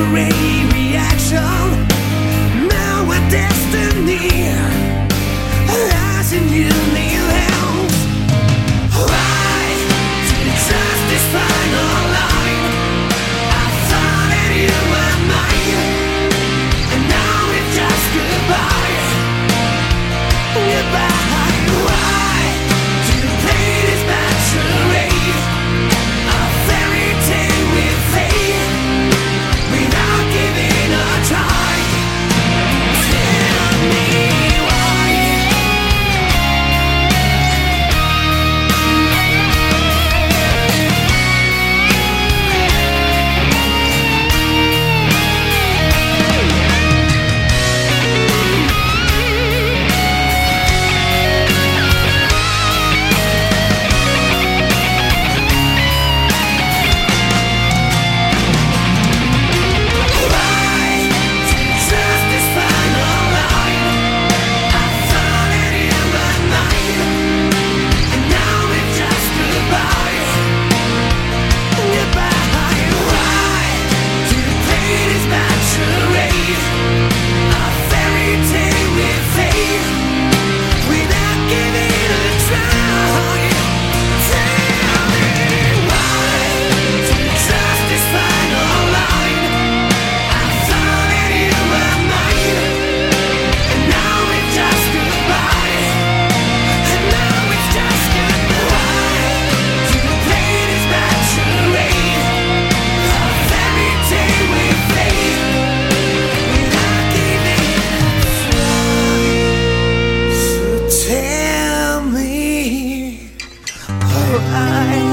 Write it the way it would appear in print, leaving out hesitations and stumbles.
desperate reaction. Now our destiny lies in your new hands. Why did justice final line? I thought that you were mine, and now it's just goodbye. Goodbye. Why do you play this bad charade? A fairy tale with fate, without giving a try. Tell me why. Tell me, alright.